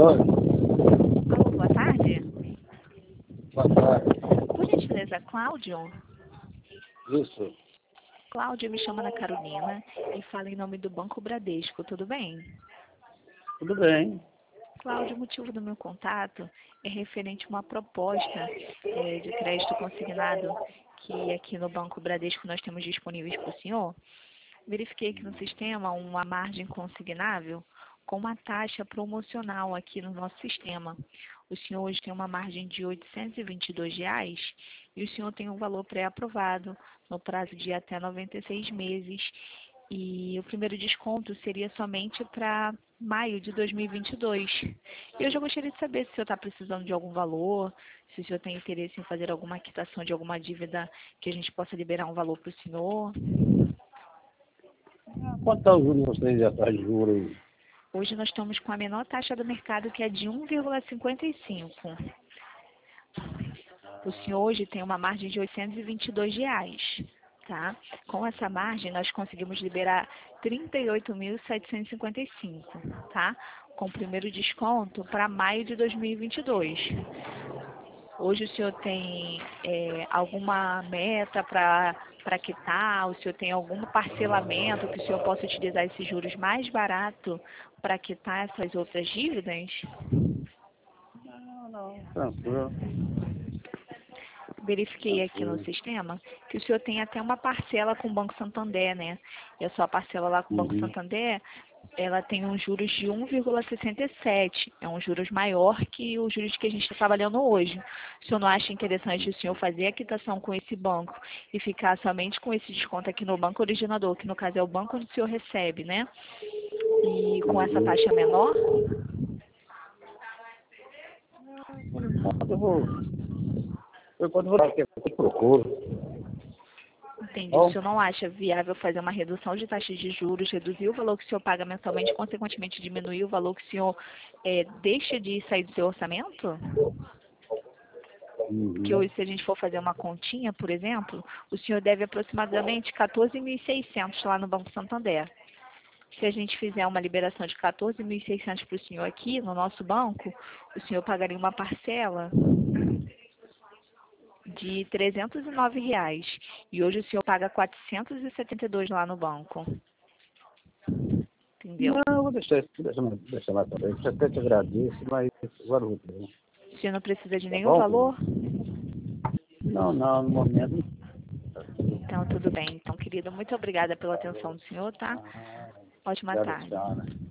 Alô, boa tarde. Boa tarde. Por gentileza, Cláudio? Isso. Cláudio, me chama Ana Carolina e fala em nome do Banco Bradesco, tudo bem? Tudo bem. Cláudio, o motivo do meu contato é referente a uma proposta de crédito consignado que aqui no Banco Bradesco nós temos disponíveis para o senhor. Verifiquei aqui no sistema uma margem consignável com uma taxa promocional aqui no nosso sistema. O senhor hoje tem uma margem de R$ 822 e o senhor tem um valor pré-aprovado no prazo de até 96 meses. E o primeiro desconto seria somente para maio de 2022. E eu já gostaria de saber se o senhor está precisando de algum valor, se o senhor tem interesse em fazer alguma quitação de alguma dívida que a gente possa liberar um valor para o senhor. Quanto está o juros vocês já está de juros? Hoje nós estamos com a menor taxa do mercado, que é de 1,55. O senhor hoje tem uma margem de R$ 822, tá? Com essa margem, nós conseguimos liberar R$ 38.755, tá? Com o primeiro desconto para maio de 2022. Hoje o senhor tem alguma meta para quitar? O senhor tem algum parcelamento que o senhor possa utilizar esses juros mais barato para quitar essas outras dívidas? Não. Tranquilo. Verifiquei aqui no sistema que o senhor tem até uma parcela com o Banco Santander, né? E a sua parcela lá com o Banco Santander, ela tem uns juros de 1,67. É um juros maior que os juros que a gente está trabalhando hoje. O senhor não acha interessante o senhor fazer a quitação com esse banco e ficar somente com esse desconto aqui no banco originador, que no caso é o banco onde o senhor recebe, né? E com essa taxa menor? Quando vou que eu procuro. Entendi. O senhor não acha viável fazer uma redução de taxa de juros, reduzir o valor que o senhor paga mensalmente, consequentemente diminuir o valor que o senhor deixa de sair do seu orçamento? Porque hoje, se a gente for fazer uma continha, por exemplo, o senhor deve aproximadamente 14.600 lá no Banco Santander. Se a gente fizer uma liberação de 14.600 para o senhor aqui no nosso banco, o senhor pagaria uma parcela de R$ 309. E hoje o senhor paga 472 lá no banco. Entendeu? Não, vou deixar lá também. Eu até te agradeço, mas agora eu vou ter. O senhor não precisa de Tá nenhum bom? valor? Não, no momento. Então, tudo bem. Então, querido, muito obrigada pela atenção do senhor, tá? Ótima tarde. Obrigado, senhora.